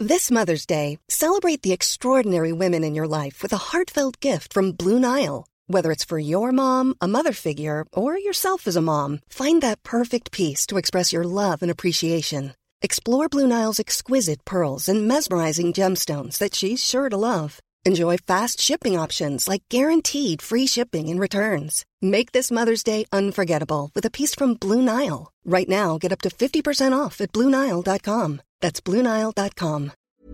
This Mother's Day, celebrate the extraordinary women in your life with a heartfelt gift from Blue Nile. Whether it's for your mom, a mother figure, or yourself as a mom, find that perfect piece to express your love and appreciation. Explore Blue Nile's exquisite pearls and mesmerizing gemstones that she's sure to love. Enjoy fast shipping options like guaranteed free shipping and returns. Make this Mother's Day unforgettable with a piece from Blue Nile. Right now, get up to 50% off at BlueNile.com. That's BlueNile.com.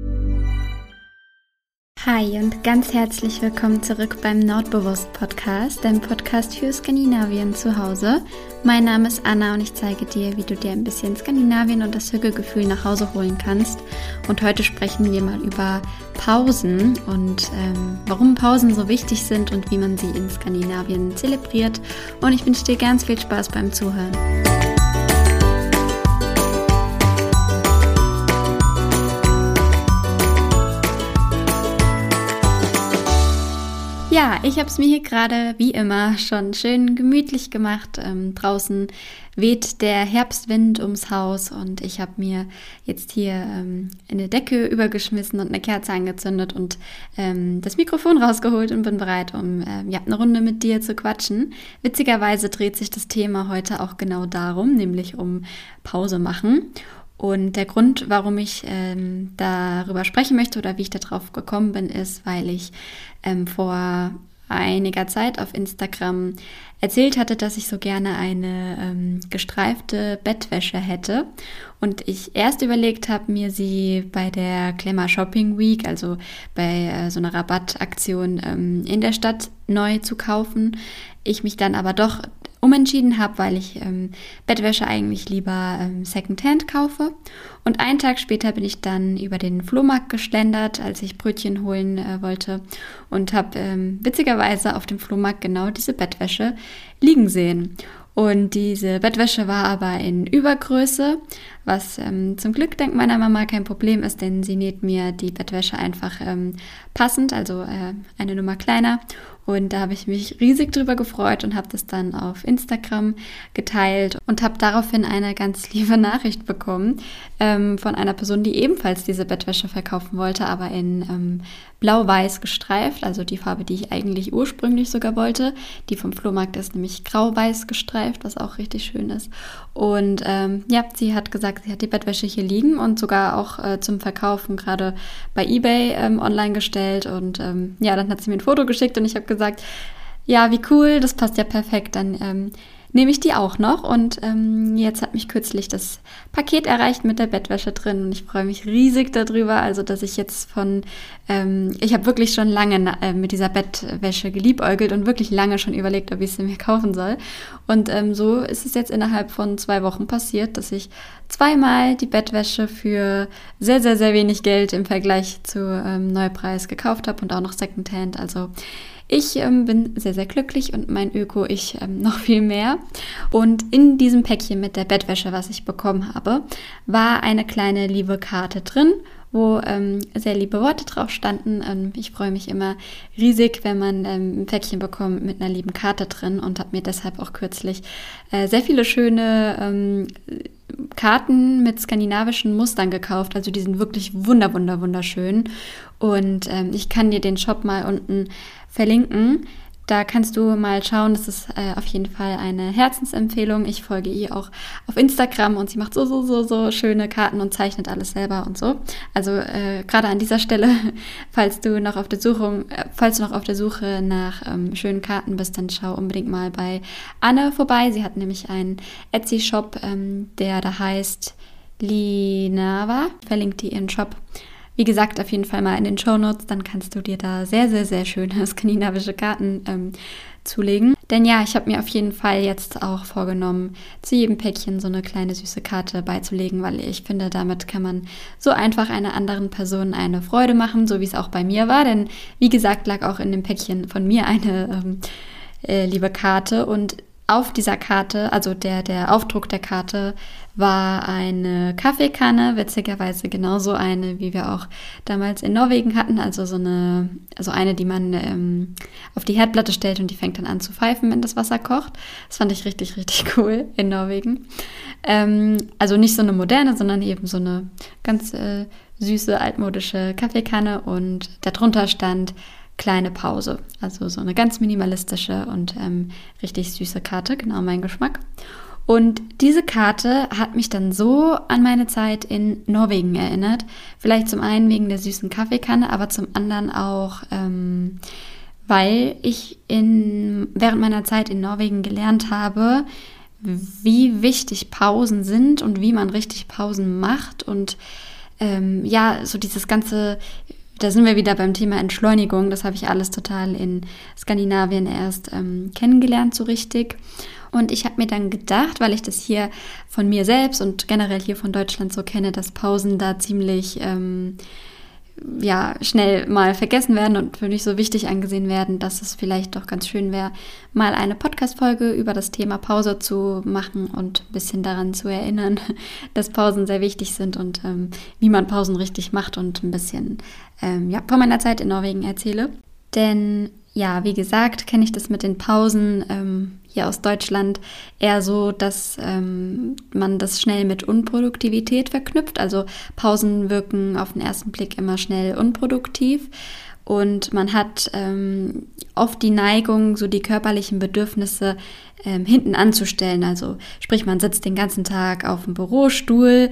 Hi und ganz herzlich willkommen zurück beim Nordbewusst-Podcast, dem Podcast für Skandinavien zu Hause. Mein Name ist Anna und ich zeige dir, wie du dir ein bisschen Skandinavien und das Hügelgefühl nach Hause holen kannst. Und heute sprechen wir mal über Pausen und warum Pausen so wichtig sind und wie man sie in Skandinavien zelebriert. Und ich wünsche dir ganz viel Spaß beim Zuhören. Ja, ich habe es mir hier gerade wie immer schon schön gemütlich gemacht. Draußen weht der Herbstwind ums Haus und ich habe mir jetzt hier eine Decke übergeschmissen und eine Kerze angezündet und das Mikrofon rausgeholt und bin bereit, um eine Runde mit dir zu quatschen. Witzigerweise dreht sich das Thema heute auch genau darum, nämlich um Pause machen. Und der Grund, warum ich darüber sprechen möchte oder wie ich darauf gekommen bin, ist, weil ich vor einiger Zeit auf Instagram erzählt hatte, dass ich so gerne eine gestreifte Bettwäsche hätte. Und ich erst überlegt habe, mir sie bei der Glamour Shopping Week, also bei so einer Rabattaktion in der Stadt neu zu kaufen. Ich mich dann aber doch umentschieden habe, weil ich Bettwäsche eigentlich lieber Secondhand kaufe. Und einen Tag später bin ich dann über den Flohmarkt geschlendert, als ich Brötchen holen wollte und habe witzigerweise auf dem Flohmarkt genau diese Bettwäsche liegen sehen. Und diese Bettwäsche war aber in Übergröße, was zum Glück dank meiner Mama kein Problem ist, denn sie näht mir die Bettwäsche einfach passend, also eine Nummer kleiner. Und da habe ich mich riesig drüber gefreut und habe das dann auf Instagram geteilt und habe daraufhin eine ganz liebe Nachricht bekommen von einer Person, die ebenfalls diese Bettwäsche verkaufen wollte, aber in blau-weiß gestreift, also die Farbe, die ich eigentlich ursprünglich sogar wollte. Die vom Flohmarkt ist nämlich grau-weiß gestreift, was auch richtig schön ist. Und sie hat gesagt, sie hat die Bettwäsche hier liegen und sogar auch zum Verkaufen gerade bei eBay online gestellt. Und dann hat sie mir ein Foto geschickt und ich habe gesagt, ja, wie cool, das passt ja perfekt, dann nehme ich die auch noch. Und jetzt hat mich kürzlich das Paket erreicht mit der Bettwäsche drin und ich freue mich riesig darüber, also dass ich jetzt ich habe wirklich schon lange mit dieser Bettwäsche geliebäugelt und wirklich lange schon überlegt, ob ich sie mir kaufen soll. Und so ist es jetzt innerhalb von 2 Wochen passiert, dass ich zweimal die Bettwäsche für sehr, sehr, sehr wenig Geld im Vergleich zu Neupreis gekauft habe und auch noch Secondhand. Also ich bin sehr, sehr glücklich und mein Öko-Ich noch viel mehr. Und in diesem Päckchen mit der Bettwäsche, was ich bekommen habe, war eine kleine liebe Karte drin, wo sehr liebe Worte drauf standen. Ich freue mich immer riesig, wenn man ein Päckchen bekommt mit einer lieben Karte drin und habe mir deshalb auch kürzlich sehr viele schöne Karten mit skandinavischen Mustern gekauft. Also die sind wirklich wunderschön. Und ich kann dir den Shop mal unten verlinken. Da kannst du mal schauen, das ist auf jeden Fall eine Herzensempfehlung. Ich folge ihr auch auf Instagram und sie macht so schöne Karten und zeichnet alles selber und so. Also gerade an dieser Stelle, falls du noch auf der Suche nach schönen Karten bist, dann schau unbedingt mal bei Anne vorbei. Sie hat nämlich einen Etsy-Shop, der da heißt Linava. Verlinkt die ihren Shop. Wie gesagt, auf jeden Fall mal in den Shownotes, dann kannst du dir da sehr, sehr, sehr schöne skandinavische Karten zulegen. Denn ja, ich habe mir auf jeden Fall jetzt auch vorgenommen, zu jedem Päckchen so eine kleine süße Karte beizulegen, weil ich finde, damit kann man so einfach einer anderen Person eine Freude machen, so wie es auch bei mir war. Denn wie gesagt, lag auch in dem Päckchen von mir eine liebe Karte und auf dieser Karte, also der Aufdruck der Karte, war eine Kaffeekanne, witzigerweise genauso eine, wie wir auch damals in Norwegen hatten, also eine, die man auf die Herdplatte stellt und die fängt dann an zu pfeifen, wenn das Wasser kocht. Das fand ich richtig, richtig cool in Norwegen. Also nicht so eine moderne, sondern eben so eine ganz süße, altmodische Kaffeekanne und darunter stand kleine Pause. Also so eine ganz minimalistische und richtig süße Karte, genau mein Geschmack. Und diese Karte hat mich dann so an meine Zeit in Norwegen erinnert. Vielleicht zum einen wegen der süßen Kaffeekanne, aber zum anderen auch, weil ich während meiner Zeit in Norwegen gelernt habe, wie wichtig Pausen sind und wie man richtig Pausen macht. Und so dieses ganze, da sind wir wieder beim Thema Entschleunigung. Das habe ich alles total in Skandinavien erst kennengelernt, so richtig. Und ich habe mir dann gedacht, weil ich das hier von mir selbst und generell hier von Deutschland so kenne, dass Pausen da ziemlich schnell mal vergessen werden und für nicht so wichtig angesehen werden, dass es vielleicht doch ganz schön wäre, mal eine Podcast-Folge über das Thema Pause zu machen und ein bisschen daran zu erinnern, dass Pausen sehr wichtig sind und wie man Pausen richtig macht und ein bisschen von meiner Zeit in Norwegen erzähle. Denn ja, wie gesagt, kenne ich das mit den Pausen hier aus Deutschland eher so, dass man das schnell mit Unproduktivität verknüpft. Also Pausen wirken auf den ersten Blick immer schnell unproduktiv und man hat oft die Neigung, so die körperlichen Bedürfnisse hinten anzustellen. Also sprich, man sitzt den ganzen Tag auf dem Bürostuhl,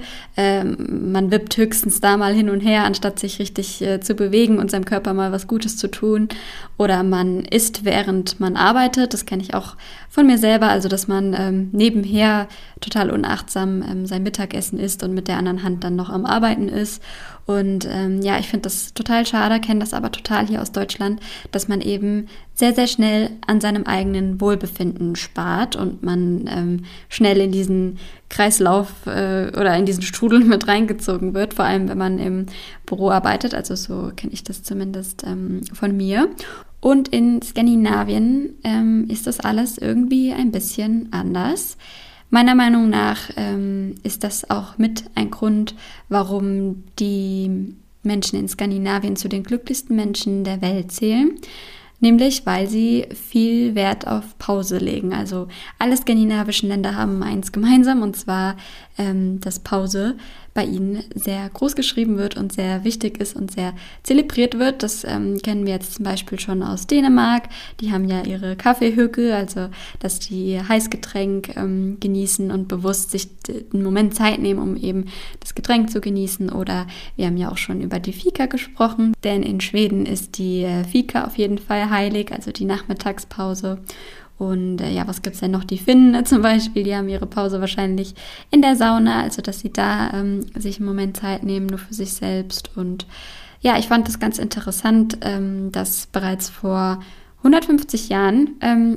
man wippt höchstens da mal hin und her, anstatt sich richtig zu bewegen und seinem Körper mal was Gutes zu tun. Oder man isst, während man arbeitet. Das kenne ich auch von mir selber, also dass man nebenher total unachtsam sein Mittagessen isst und mit der anderen Hand dann noch am Arbeiten ist. Und ich finde das total schade, kenne das aber total hier aus Deutschland, dass man eben sehr, sehr schnell an seinem eigenen Wohlbefinden spart und man schnell in diesen Kreislauf oder in diesen Strudel mit reingezogen wird, vor allem wenn man im Büro arbeitet. Also so kenne ich das zumindest von mir. Und in Skandinavien ist das alles irgendwie ein bisschen anders. Meiner Meinung nach ist das auch mit ein Grund, warum die Menschen in Skandinavien zu den glücklichsten Menschen der Welt zählen. Nämlich, weil sie viel Wert auf Pause legen. Also alle skandinavischen Länder haben eins gemeinsam, und zwar, dass Pause bei ihnen sehr groß geschrieben wird und sehr wichtig ist und sehr zelebriert wird. Das kennen wir jetzt zum Beispiel schon aus Dänemark. Die haben ja ihre Kaffeehücke, also dass die Heißgetränk genießen und bewusst sich einen Moment Zeit nehmen, um eben das Getränk zu genießen. Oder wir haben ja auch schon über die Fika gesprochen, denn in Schweden ist die Fika auf jeden Fall heilig, also die Nachmittagspause. Und was gibt es denn noch? Die Finnen zum Beispiel, die haben ihre Pause wahrscheinlich in der Sauna, also dass sie da sich einen Moment Zeit nehmen, nur für sich selbst. Und ja, ich fand das ganz interessant, dass bereits vor 150 Jahren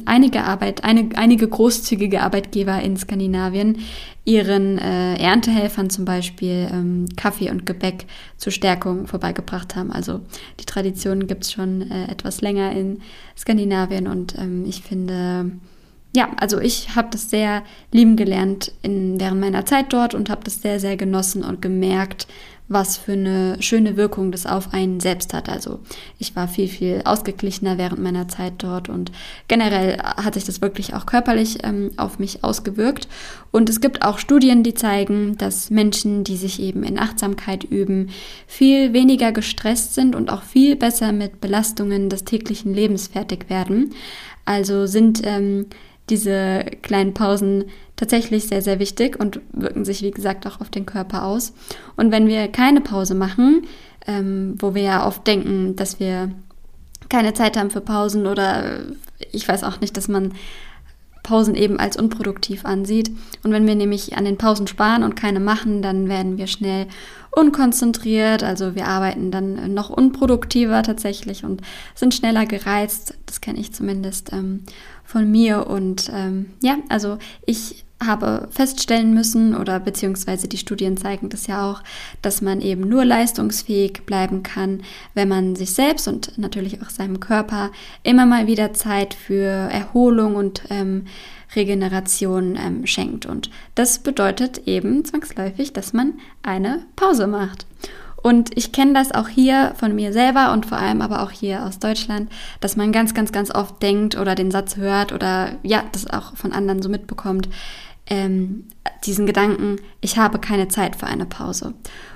einige großzügige Arbeitgeber in Skandinavien ihren Erntehelfern zum Beispiel Kaffee und Gebäck zur Stärkung vorbeigebracht haben. Also die Tradition gibt es schon etwas länger in Skandinavien und ich finde, ich habe das sehr lieben gelernt während meiner Zeit dort und habe das sehr, sehr genossen und gemerkt, was für eine schöne Wirkung das auf einen selbst hat. Also ich war viel, viel ausgeglichener während meiner Zeit dort und generell hat sich das wirklich auch körperlich auf mich ausgewirkt. Und es gibt auch Studien, die zeigen, dass Menschen, die sich eben in Achtsamkeit üben, viel weniger gestresst sind und auch viel besser mit Belastungen des täglichen Lebens fertig werden. Also sind diese kleinen Pausen tatsächlich sehr, sehr wichtig und wirken sich, wie gesagt, auch auf den Körper aus. Und wenn wir keine Pause machen, wo wir ja oft denken, dass wir keine Zeit haben für Pausen oder ich weiß auch nicht, dass man Pausen eben als unproduktiv ansieht. Und wenn wir nämlich an den Pausen sparen und keine machen, dann werden wir schnell unkonzentriert, also wir arbeiten dann noch unproduktiver tatsächlich und sind schneller gereizt. Das kenne ich zumindest von mir und also ich habe feststellen müssen oder beziehungsweise die Studien zeigen das ja auch, dass man eben nur leistungsfähig bleiben kann, wenn man sich selbst und natürlich auch seinem Körper immer mal wieder Zeit für Erholung und Regeneration schenkt. Und das bedeutet eben zwangsläufig, dass man eine Pause macht. Und ich kenne das auch hier von mir selber und vor allem aber auch hier aus Deutschland, dass man ganz, ganz, ganz oft denkt oder den Satz hört oder das auch von anderen so mitbekommt, diesen Gedanken, ich habe keine Zeit für eine Pause.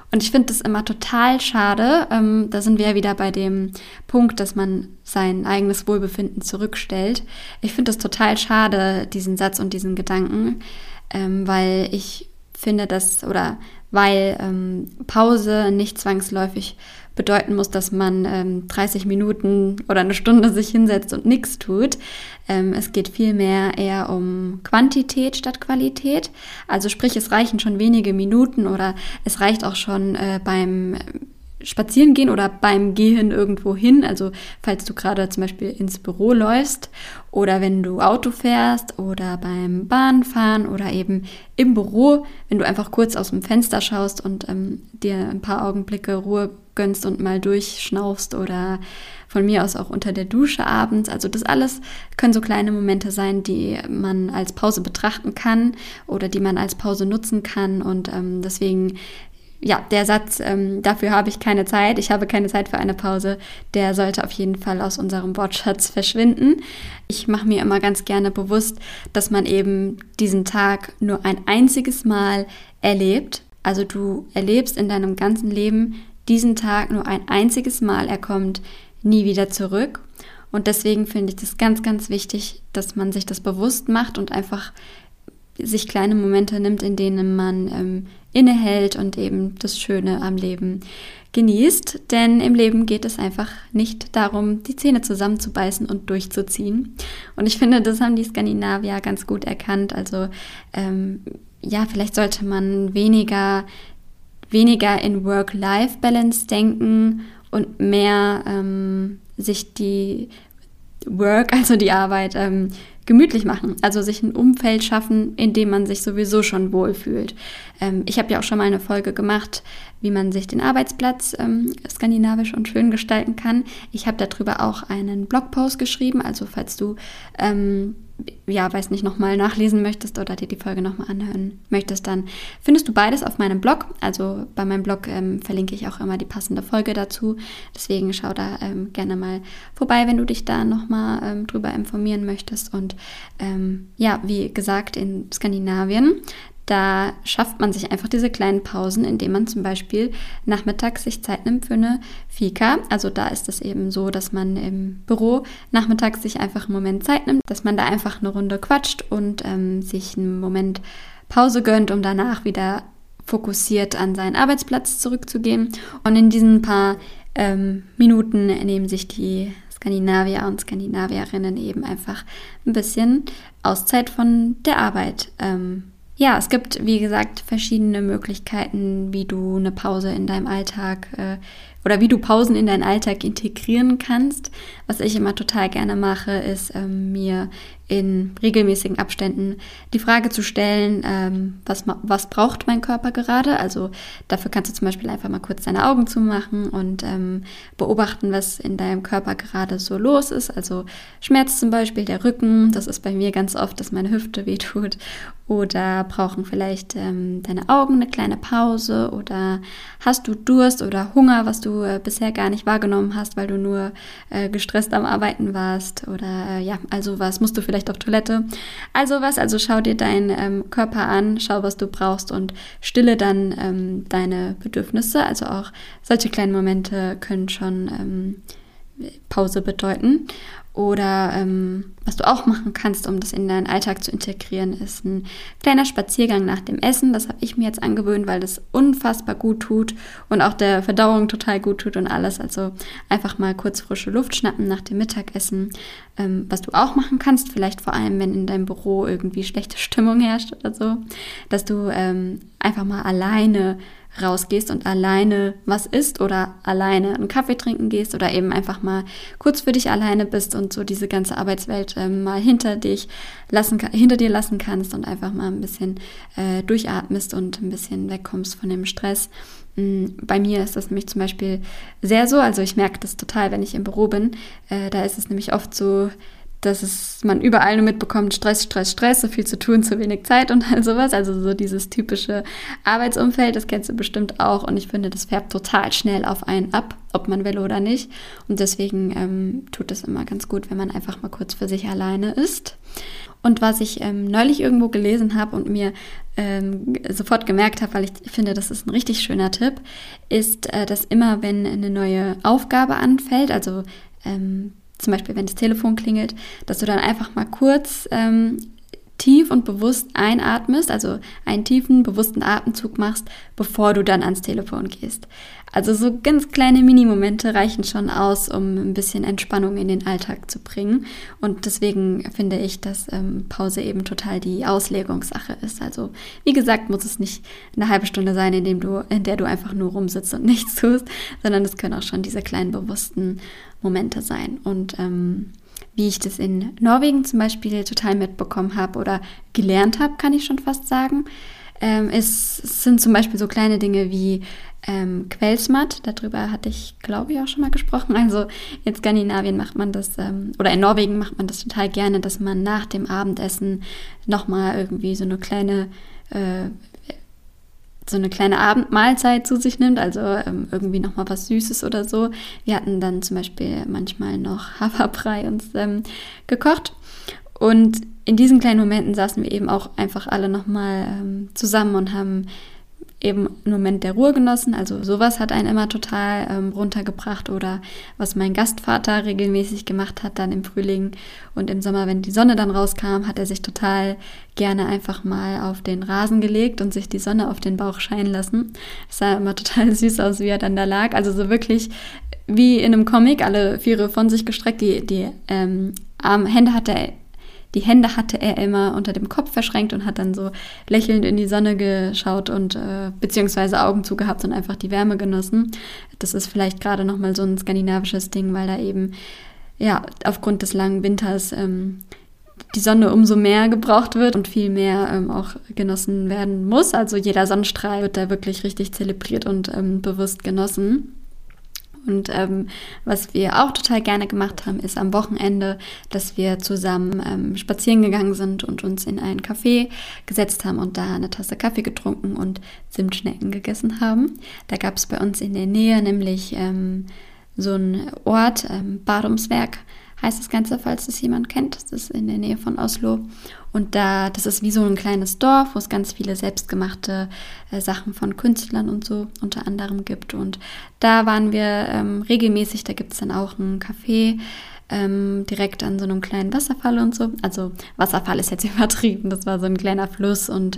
Und ich finde das immer total schade. Da sind wir ja wieder bei dem Punkt, dass man sein eigenes Wohlbefinden zurückstellt. Ich finde das total schade, diesen Satz und diesen Gedanken, weil ich finde, weil Pause nicht zwangsläufig bedeuten muss, dass man 30 Minuten oder eine Stunde sich hinsetzt und nichts tut. Es geht vielmehr eher um Quantität statt Qualität. Also sprich, es reichen schon wenige Minuten oder es reicht auch schon beim Spazierengehen oder beim Gehen irgendwo hin, also falls du gerade zum Beispiel ins Büro läufst oder wenn du Auto fährst oder beim Bahnfahren oder eben im Büro, wenn du einfach kurz aus dem Fenster schaust und dir ein paar Augenblicke Ruhe gönnst und mal durchschnaufst oder von mir aus auch unter der Dusche abends. Also das alles können so kleine Momente sein, die man als Pause betrachten kann oder die man als Pause nutzen kann und deswegen ja, der Satz, dafür habe ich keine Zeit, ich habe keine Zeit für eine Pause, der sollte auf jeden Fall aus unserem Wortschatz verschwinden. Ich mache mir immer ganz gerne bewusst, dass man eben diesen Tag nur ein einziges Mal erlebt. Also du erlebst in deinem ganzen Leben diesen Tag nur ein einziges Mal, er kommt nie wieder zurück. Und deswegen finde ich das ganz, ganz wichtig, dass man sich das bewusst macht und einfach sich kleine Momente nimmt, in denen man innehält und eben das Schöne am Leben genießt. Denn im Leben geht es einfach nicht darum, die Zähne zusammenzubeißen und durchzuziehen. Und ich finde, das haben die Skandinavier ganz gut erkannt. Also vielleicht sollte man weniger in Work-Life-Balance denken und mehr sich die Arbeit gemütlich machen, also sich ein Umfeld schaffen, in dem man sich sowieso schon wohlfühlt. Ich habe ja auch schon mal eine Folge gemacht, wie man sich den Arbeitsplatz skandinavisch und schön gestalten kann. Ich habe darüber auch einen Blogpost geschrieben, also falls du nochmal nachlesen möchtest oder dir die Folge nochmal anhören möchtest, dann findest du beides auf meinem Blog. Also bei meinem Blog verlinke ich auch immer die passende Folge dazu. Deswegen schau da gerne mal vorbei, wenn du dich da nochmal drüber informieren möchtest. Und wie gesagt, in Skandinavien, da schafft man sich einfach diese kleinen Pausen, indem man zum Beispiel nachmittags sich Zeit nimmt für eine Fika. Also da ist es eben so, dass man im Büro nachmittags sich einfach einen Moment Zeit nimmt, dass man da einfach eine Runde quatscht und sich einen Moment Pause gönnt, um danach wieder fokussiert an seinen Arbeitsplatz zurückzugehen. Und in diesen paar Minuten nehmen sich die Skandinavier und Skandinavierinnen eben einfach ein bisschen Auszeit von der Arbeit. Es gibt, wie gesagt, verschiedene Möglichkeiten, wie du eine Pause in deinem Alltag oder wie du Pausen in deinen Alltag integrieren kannst. Was ich immer total gerne mache, ist mir in regelmäßigen Abständen die Frage zu stellen, was braucht mein Körper gerade? Also dafür kannst du zum Beispiel einfach mal kurz deine Augen zumachen und beobachten, was in deinem Körper gerade so los ist. Also Schmerz zum Beispiel, der Rücken, das ist bei mir ganz oft, dass meine Hüfte wehtut. Oder brauchen vielleicht deine Augen eine kleine Pause oder hast du Durst oder Hunger, was du bisher gar nicht wahrgenommen hast, weil du nur gestresst am Arbeiten warst oder musst du vielleicht auf Toilette. Also schau dir deinen Körper an, schau, was du brauchst und stille dann deine Bedürfnisse. Also auch solche kleinen Momente können schon Pause bedeuten. Oder was du auch machen kannst, um das in deinen Alltag zu integrieren, ist ein kleiner Spaziergang nach dem Essen. Das habe ich mir jetzt angewöhnt, weil das unfassbar gut tut und auch der Verdauung total gut tut und alles. Also einfach mal kurz frische Luft schnappen nach dem Mittagessen. Was du auch machen kannst, vielleicht vor allem, wenn in deinem Büro irgendwie schlechte Stimmung herrscht oder so, dass du einfach mal alleine rausgehst und alleine was isst oder alleine einen Kaffee trinken gehst oder eben einfach mal kurz für dich alleine bist und so diese ganze Arbeitswelt mal hinter dir lassen kannst und einfach mal ein bisschen durchatmest und ein bisschen wegkommst von dem Stress. Bei mir ist das nämlich zum Beispiel sehr so, also ich merke das total, wenn ich im Büro bin, da ist es nämlich oft so, dass man überall nur mitbekommt, Stress, Stress, Stress, so viel zu tun, zu wenig Zeit und all sowas. Also so dieses typische Arbeitsumfeld, das kennst du bestimmt auch. Und ich finde, das färbt total schnell auf einen ab, ob man will oder nicht. Und deswegen tut es immer ganz gut, wenn man einfach mal kurz für sich alleine ist. Und was ich neulich irgendwo gelesen habe und mir sofort gemerkt habe, weil ich finde, das ist ein richtig schöner Tipp, ist, dass immer, wenn eine neue Aufgabe anfällt, also zum Beispiel, wenn das Telefon klingelt, dass du dann einfach mal kurz tief und bewusst einatmest, also einen tiefen, bewussten Atemzug machst, bevor du dann ans Telefon gehst. Also so ganz kleine Minimomente reichen schon aus, um ein bisschen Entspannung in den Alltag zu bringen. Und deswegen finde ich, dass Pause eben total die Auslegungssache ist. Also wie gesagt, muss es nicht eine halbe Stunde sein, in der du einfach nur rumsitzt und nichts tust, sondern es können auch schon diese kleinen bewussten Momente sein. Und wie ich das in Norwegen zum Beispiel total mitbekommen habe oder gelernt habe, kann ich schon fast sagen. Es sind zum Beispiel so kleine Dinge wie Kveldsmat, darüber hatte ich, glaube ich, auch schon mal gesprochen. Also in Skandinavien macht man das, oder in Norwegen macht man das total gerne, dass man nach dem Abendessen nochmal irgendwie so eine kleine Abendmahlzeit zu sich nimmt, also irgendwie nochmal was Süßes oder so. Wir hatten dann zum Beispiel manchmal noch Haferbrei uns gekocht. Und in diesen kleinen Momenten saßen wir eben auch einfach alle nochmal zusammen und haben eben einen Moment der Ruhe genossen. Also sowas hat einen immer total runtergebracht. Oder was mein Gastvater regelmäßig gemacht hat dann im Frühling und im Sommer, wenn die Sonne dann rauskam, hat er sich total gerne einfach mal auf den Rasen gelegt und sich die Sonne auf den Bauch scheinen lassen. Es sah immer total süß aus, wie er dann da lag. Also so wirklich wie in einem Comic, alle Viere von sich gestreckt. Die Hände hatte er immer unter dem Kopf verschränkt und hat dann so lächelnd in die Sonne geschaut und beziehungsweise Augen zugehabt und einfach die Wärme genossen. Das ist vielleicht gerade nochmal so ein skandinavisches Ding, weil da eben ja aufgrund des langen Winters die Sonne umso mehr gebraucht wird und viel mehr auch genossen werden muss. Also jeder Sonnenstrahl wird da wirklich richtig zelebriert und bewusst genossen. Und was wir auch total gerne gemacht haben, ist am Wochenende, dass wir zusammen spazieren gegangen sind und uns in ein Café gesetzt haben und da eine Tasse Kaffee getrunken und Zimtschnecken gegessen haben. Da gab es bei uns in der Nähe nämlich so einen Ort, Barumswerk heißt das Ganze, falls das jemand kennt. Das ist in der Nähe von Oslo. Und das ist wie so ein kleines Dorf, wo es ganz viele selbstgemachte Sachen von Künstlern und so unter anderem gibt. Und da waren wir regelmäßig, da gibt es dann auch ein Café direkt an so einem kleinen Wasserfall und so. Also Wasserfall ist jetzt übertrieben, das war so ein kleiner Fluss und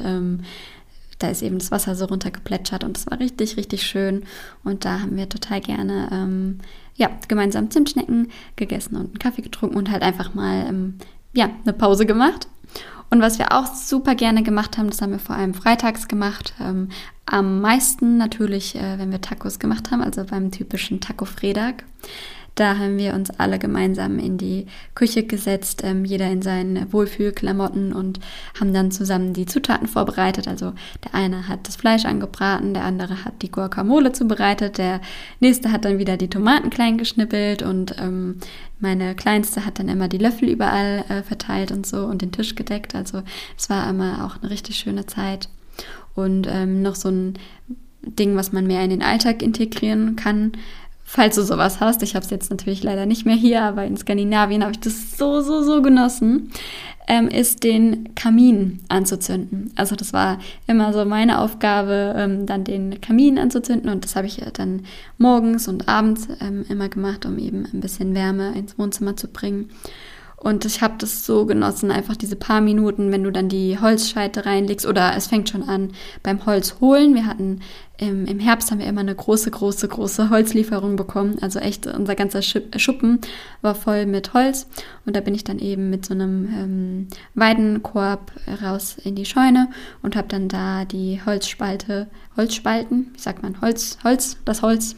da ist eben das Wasser so runtergeplätschert und das war richtig, richtig schön. Und da haben wir total gerne gemeinsam Zimtschnecken gegessen und einen Kaffee getrunken und halt einfach mal eine Pause gemacht. Und was wir auch super gerne gemacht haben, das haben wir vor allem freitags gemacht, am meisten natürlich, wenn wir Tacos gemacht haben, also beim typischen Taco-Fredag. Da haben wir uns alle gemeinsam in die Küche gesetzt, jeder in seinen Wohlfühlklamotten und haben dann zusammen die Zutaten vorbereitet. Also der eine hat das Fleisch angebraten, der andere hat die Guacamole zubereitet, der nächste hat dann wieder die Tomaten klein geschnippelt und meine Kleinste hat dann immer die Löffel überall verteilt und so und den Tisch gedeckt. Also es war immer auch eine richtig schöne Zeit. Und noch so ein Ding, was man mehr in den Alltag integrieren kann, falls du sowas hast. Ich habe es jetzt natürlich leider nicht mehr hier, aber in Skandinavien habe ich das so genossen, ist den Kamin anzuzünden. Also das war immer so meine Aufgabe, dann den Kamin anzuzünden und das habe ich dann morgens und abends immer gemacht, um eben ein bisschen Wärme ins Wohnzimmer zu bringen. Und ich habe das so genossen, einfach diese paar Minuten, wenn du dann die Holzscheite reinlegst oder es fängt schon an beim Holz holen. Wir hatten im Herbst haben wir immer eine große Holzlieferung bekommen. Also echt, unser ganzer Schuppen war voll mit Holz. Und da bin ich dann eben mit so einem Weidenkorb raus in die Scheune und habe dann da die Holzspalten, wie sagt man, das Holz.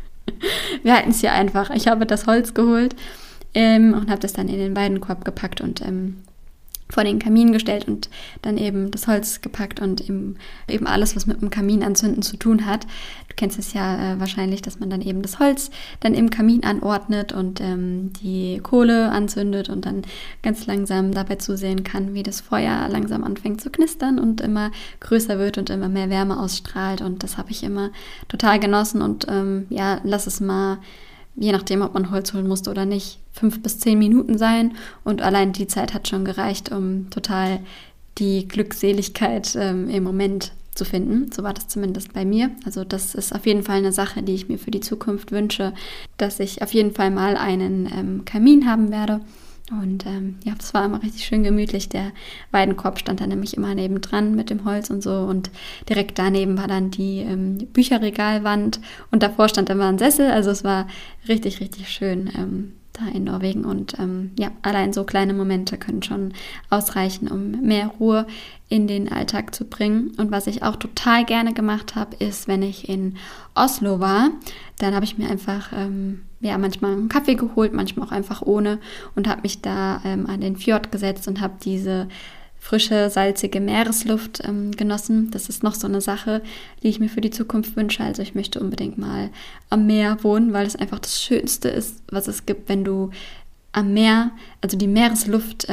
Wir halten es hier einfach. Ich habe das Holz geholt. Und habe das dann in den Weidenkorb gepackt und vor den Kamin gestellt und dann eben das Holz gepackt und eben alles, was mit dem Kamin anzünden zu tun hat. Du kennst es ja wahrscheinlich, dass man dann eben das Holz dann im Kamin anordnet und die Kohle anzündet und dann ganz langsam dabei zusehen kann, wie das Feuer langsam anfängt zu knistern und immer größer wird und immer mehr Wärme ausstrahlt. Und das habe ich immer total genossen und lass es mal, je nachdem, ob man Holz holen musste oder nicht, 5 bis 10 Minuten sein. Und allein die Zeit hat schon gereicht, um total die Glückseligkeit im Moment zu finden. So war das zumindest bei mir. Also das ist auf jeden Fall eine Sache, die ich mir für die Zukunft wünsche, dass ich auf jeden Fall mal einen Kamin haben werde. Und das war immer richtig schön gemütlich. Der Weidenkorb stand dann nämlich immer nebendran mit dem Holz und so. Und direkt daneben war dann die Bücherregalwand. Und davor stand immer ein Sessel. Also es war richtig, richtig schön da in Norwegen. Und allein so kleine Momente können schon ausreichen, um mehr Ruhe in den Alltag zu bringen. Und was ich auch total gerne gemacht habe, ist, wenn ich in Oslo war, dann habe ich mir einfach manchmal einen Kaffee geholt, manchmal auch einfach ohne und habe mich da an den Fjord gesetzt und habe diese frische, salzige Meeresluft genossen. Das ist noch so eine Sache, die ich mir für die Zukunft wünsche. Also ich möchte unbedingt mal am Meer wohnen, weil es einfach das Schönste ist, was es gibt, wenn du am Meer, also die Meeresluft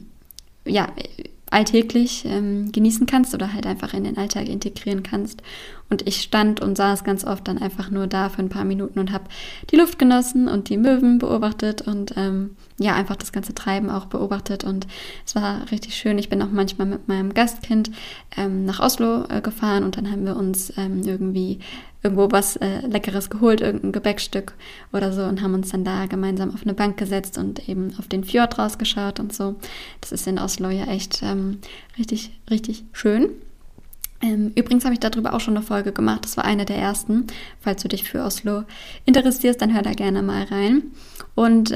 alltäglich genießen kannst oder halt einfach in den Alltag integrieren kannst. Und ich stand und saß ganz oft dann einfach nur da für ein paar Minuten und habe die Luft genossen und die Möwen beobachtet und einfach das ganze Treiben auch beobachtet. Und es war richtig schön. Ich bin auch manchmal mit meinem Gastkind nach Oslo gefahren und dann haben wir uns irgendwo was Leckeres geholt, irgendein Gebäckstück oder so und haben uns dann da gemeinsam auf eine Bank gesetzt und eben auf den Fjord rausgeschaut und so. Das ist in Oslo ja echt richtig, richtig schön. Übrigens habe ich darüber auch schon eine Folge gemacht. Das war eine der ersten. Falls du dich für Oslo interessierst, dann hör da gerne mal rein. Und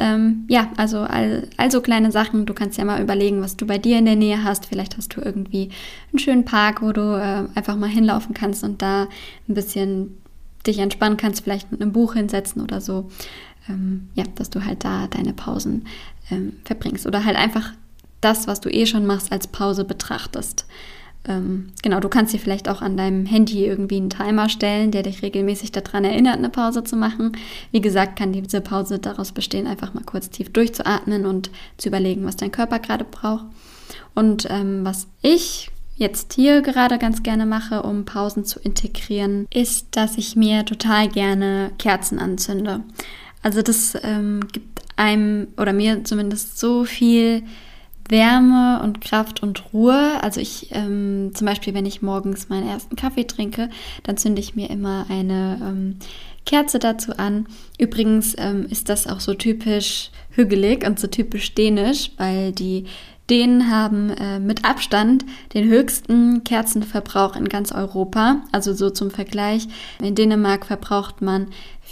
also kleine Sachen. Du kannst ja mal überlegen, was du bei dir in der Nähe hast. Vielleicht hast du irgendwie einen schönen Park, wo du einfach mal hinlaufen kannst und da ein bisschen dich entspannen kannst, vielleicht mit einem Buch hinsetzen oder so. Dass du halt da deine Pausen verbringst. Oder halt einfach das, was du schon machst, als Pause betrachtest. Du kannst dir vielleicht auch an deinem Handy irgendwie einen Timer stellen, der dich regelmäßig daran erinnert, eine Pause zu machen. Wie gesagt, kann diese Pause daraus bestehen, einfach mal kurz tief durchzuatmen und zu überlegen, was dein Körper gerade braucht. Und was ich jetzt hier gerade ganz gerne mache, um Pausen zu integrieren, ist, dass ich mir total gerne Kerzen anzünde. Also das gibt einem oder mir zumindest so viel Wärme und Kraft und Ruhe. Also ich zum Beispiel, wenn ich morgens meinen ersten Kaffee trinke, dann zünde ich mir immer eine Kerze dazu an. Übrigens ist das auch so typisch hügelig und so typisch dänisch, weil die Dänen haben mit Abstand den höchsten Kerzenverbrauch in ganz Europa. Also so zum Vergleich, in Dänemark verbraucht man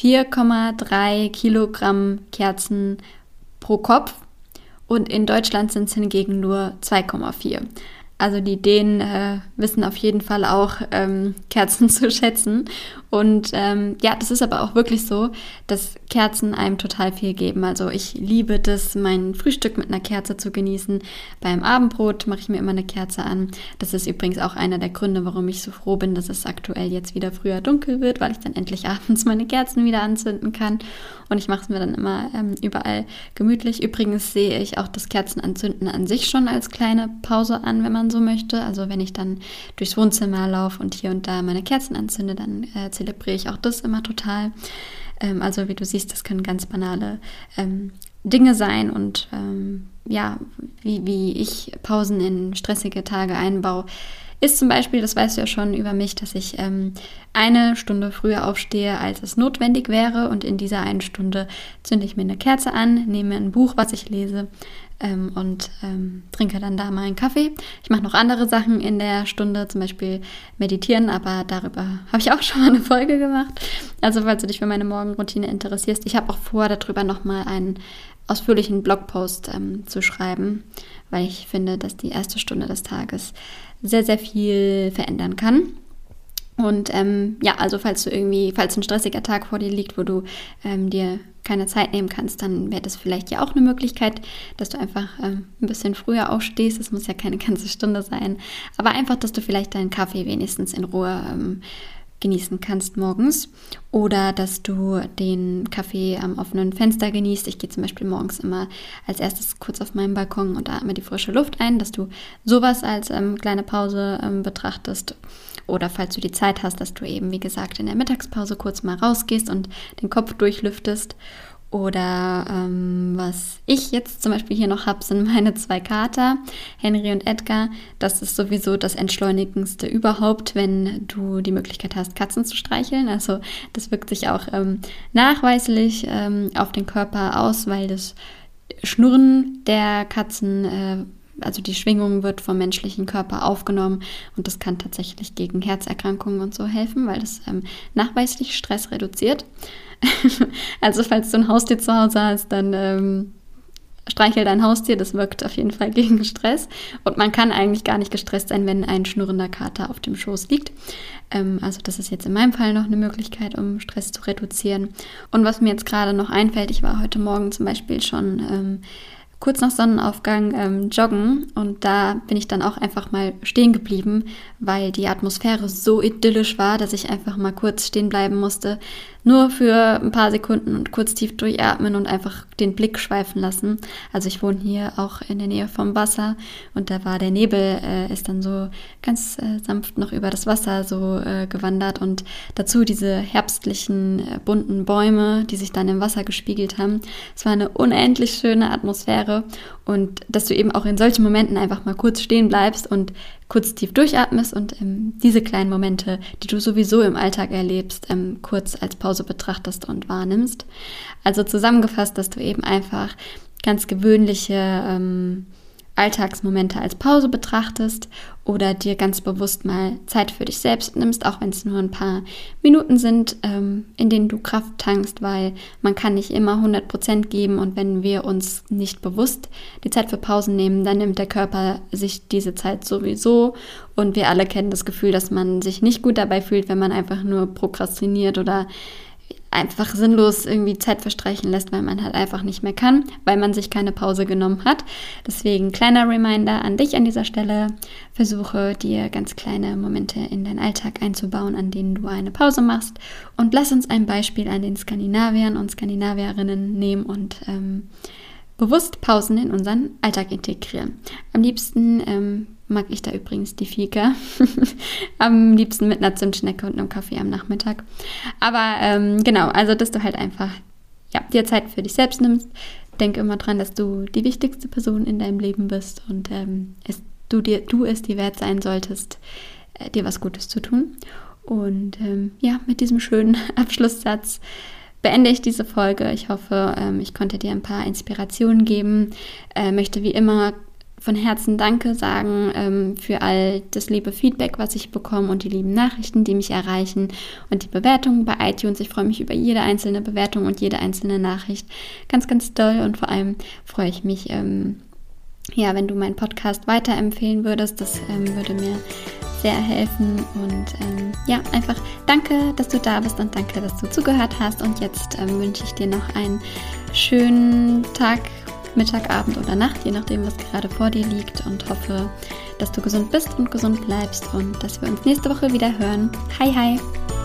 4,3 Kilogramm Kerzen pro Kopf. Und in Deutschland sind es hingegen nur 2,4. Also die Dänen wissen auf jeden Fall auch Kerzen zu schätzen. Und das ist aber auch wirklich so, dass Kerzen einem total viel geben. Also ich liebe das, mein Frühstück mit einer Kerze zu genießen. Beim Abendbrot mache ich mir immer eine Kerze an. Das ist übrigens auch einer der Gründe, warum ich so froh bin, dass es aktuell jetzt wieder früher dunkel wird, weil ich dann endlich abends meine Kerzen wieder anzünden kann. Und ich mache es mir dann immer überall gemütlich. Übrigens sehe ich auch das Kerzenanzünden an sich schon als kleine Pause an, wenn man so möchte. Also wenn ich dann durchs Wohnzimmer laufe und hier und da meine Kerzen anzünde, dann zelebriere ich auch das immer total. Also wie du siehst, das können ganz banale Dinge sein und wie ich Pausen in stressige Tage einbaue, ist zum Beispiel, das weißt du ja schon über mich, dass ich 1 Stunde früher aufstehe, als es notwendig wäre und in dieser 1 Stunde zünde ich mir eine Kerze an, nehme ein Buch, was ich lese und trinke dann da mal einen Kaffee. Ich mache noch andere Sachen in der Stunde, zum Beispiel meditieren, aber darüber habe ich auch schon mal eine Folge gemacht. Also falls du dich für meine Morgenroutine interessierst, ich habe auch vor, darüber nochmal einen ausführlichen Blogpost zu schreiben, weil ich finde, dass die erste Stunde des Tages sehr, sehr viel verändern kann. Und also falls ein stressiger Tag vor dir liegt, wo du dir keine Zeit nehmen kannst, dann wäre das vielleicht ja auch eine Möglichkeit, dass du einfach ein bisschen früher aufstehst. Es muss ja keine ganze Stunde sein, aber einfach, dass du vielleicht deinen Kaffee wenigstens in Ruhe genießen kannst morgens oder dass du den Kaffee am offenen Fenster genießt. Ich gehe zum Beispiel morgens immer als erstes kurz auf meinen Balkon und atme die frische Luft ein, dass du sowas als kleine Pause betrachtest. Oder falls du die Zeit hast, dass du eben, wie gesagt, in der Mittagspause kurz mal rausgehst und den Kopf durchlüftest. Oder was ich jetzt zum Beispiel hier noch habe, sind meine 2 Kater, Henry und Edgar. Das ist sowieso das Entschleunigendste überhaupt, wenn du die Möglichkeit hast, Katzen zu streicheln. Also das wirkt sich auch nachweislich auf den Körper aus, weil das Schnurren der Katzen, also die Schwingung wird vom menschlichen Körper aufgenommen und das kann tatsächlich gegen Herzerkrankungen und so helfen, weil das nachweislich Stress reduziert. Also falls du ein Haustier zu Hause hast, dann streichel dein Haustier, das wirkt auf jeden Fall gegen Stress. Und man kann eigentlich gar nicht gestresst sein, wenn ein schnurrender Kater auf dem Schoß liegt. Also das ist jetzt in meinem Fall noch eine Möglichkeit, um Stress zu reduzieren. Und was mir jetzt gerade noch einfällt, ich war heute Morgen zum Beispiel schon kurz nach Sonnenaufgang joggen und da bin ich dann auch einfach mal stehen geblieben, weil die Atmosphäre so idyllisch war, dass ich einfach mal kurz stehen bleiben musste, nur für ein paar Sekunden und kurz tief durchatmen und einfach den Blick schweifen lassen. Also ich wohne hier auch in der Nähe vom Wasser und da war der Nebel, ist dann so ganz sanft noch über das Wasser so gewandert und dazu diese herbstlichen, bunten Bäume, die sich dann im Wasser gespiegelt haben. Es war eine unendlich schöne Atmosphäre und dass du eben auch in solchen Momenten einfach mal kurz stehen bleibst und kurz tief durchatmest und diese kleinen Momente, die du sowieso im Alltag erlebst, kurz als Pause betrachtest und wahrnimmst. Also zusammengefasst, dass du eben einfach ganz gewöhnliche Alltagsmomente als Pause betrachtest oder dir ganz bewusst mal Zeit für dich selbst nimmst, auch wenn es nur ein paar Minuten sind, in denen du Kraft tankst, weil man kann nicht immer 100% geben und wenn wir uns nicht bewusst die Zeit für Pausen nehmen, dann nimmt der Körper sich diese Zeit sowieso und wir alle kennen das Gefühl, dass man sich nicht gut dabei fühlt, wenn man einfach nur prokrastiniert oder einfach sinnlos irgendwie Zeit verstreichen lässt, weil man halt einfach nicht mehr kann, weil man sich keine Pause genommen hat. Deswegen kleiner Reminder an dich an dieser Stelle. Versuche dir ganz kleine Momente in deinen Alltag einzubauen, an denen du eine Pause machst und lass uns ein Beispiel an den Skandinaviern und Skandinavierinnen nehmen und bewusst Pausen in unseren Alltag integrieren. Am liebsten mag ich da übrigens die Fika. Am liebsten mit einer Zimtschnecke und einem Kaffee am Nachmittag. Aber genau, also dass du halt einfach dir Zeit für dich selbst nimmst. Denk immer dran, dass du die wichtigste Person in deinem Leben bist und du es dir wert sein solltest, dir was Gutes zu tun. Und mit diesem schönen Abschlusssatz beende ich diese Folge. Ich hoffe, ich konnte dir ein paar Inspirationen geben. Möchte wie immer von Herzen Danke sagen für all das liebe Feedback, was ich bekomme und die lieben Nachrichten, die mich erreichen und die Bewertungen bei iTunes. Ich freue mich über jede einzelne Bewertung und jede einzelne Nachricht. Ganz, ganz doll und vor allem freue ich mich, wenn du meinen Podcast weiterempfehlen würdest. Das würde mir sehr helfen und einfach danke, dass du da bist und danke, dass du zugehört hast und jetzt wünsche ich dir noch einen schönen Tag, Mittag, Abend oder Nacht, je nachdem, was gerade vor dir liegt und hoffe, dass du gesund bist und gesund bleibst und dass wir uns nächste Woche wieder hören. Hi, hi!